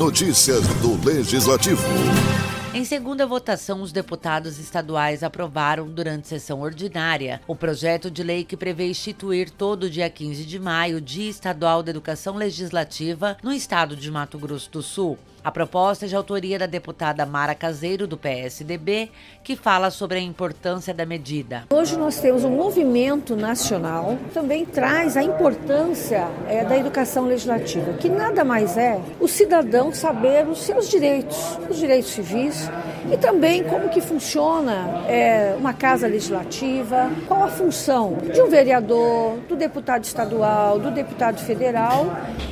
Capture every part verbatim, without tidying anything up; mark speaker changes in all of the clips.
Speaker 1: Notícias do Legislativo.
Speaker 2: Em segunda votação, os deputados estaduais aprovaram, durante sessão ordinária, o projeto de lei que prevê instituir todo dia quinze de maio Dia Estadual da Educação Legislativa no estado de Mato Grosso do Sul. A proposta é de autoria da deputada Mara Caseiro, do P S D B, que fala sobre a importância da medida.
Speaker 3: Hoje nós temos um movimento nacional que também traz a importância é, da educação legislativa, que nada mais é o cidadão saber os seus direitos, os direitos civis, e também como que funciona é, uma casa legislativa, qual a função de um vereador, do deputado estadual, do deputado federal,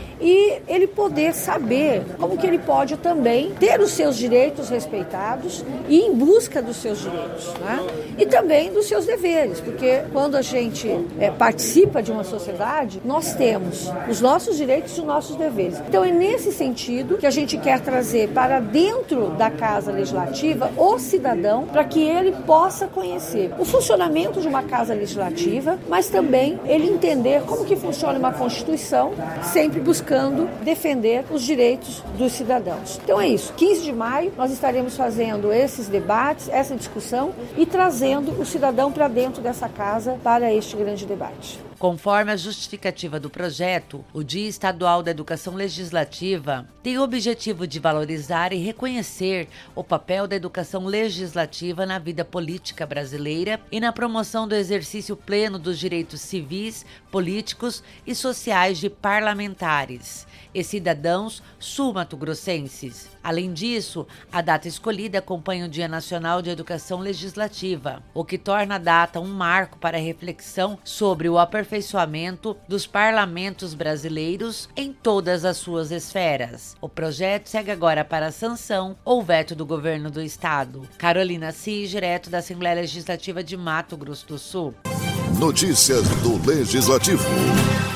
Speaker 3: e ele poder saber como que ele pode também ter os seus direitos respeitados e ir em busca dos seus direitos, né? E também dos seus deveres, porque quando a gente é, participa de uma sociedade, nós temos os nossos direitos e os nossos deveres. Então é nesse sentido que a gente quer trazer para dentro da Casa Legislativa o cidadão, para que ele possa conhecer o funcionamento de uma Casa Legislativa, mas também ele entender como que funciona uma Constituição, sempre buscando defender os direitos dos cidadãos. Então é isso, quinze de maio nós estaremos fazendo esses debates, essa discussão e trazendo o cidadão para dentro dessa casa para este grande debate.
Speaker 2: Conforme a justificativa do projeto, o Dia Estadual da Educação Legislativa tem o objetivo de valorizar e reconhecer o papel da educação legislativa na vida política brasileira e na promoção do exercício pleno dos direitos civis, políticos e sociais de parlamentares e cidadãos sul-mato-grossenses. Além disso, a data escolhida acompanha o Dia Nacional de Educação Legislativa, o que torna a data um marco para a reflexão sobre o aperfeiçoamento dos parlamentos brasileiros em todas as suas esferas. O projeto segue agora para a sanção ou veto do governo do estado. Carolina Cis, direto da Assembleia Legislativa de Mato Grosso do Sul.
Speaker 1: Notícias do Legislativo.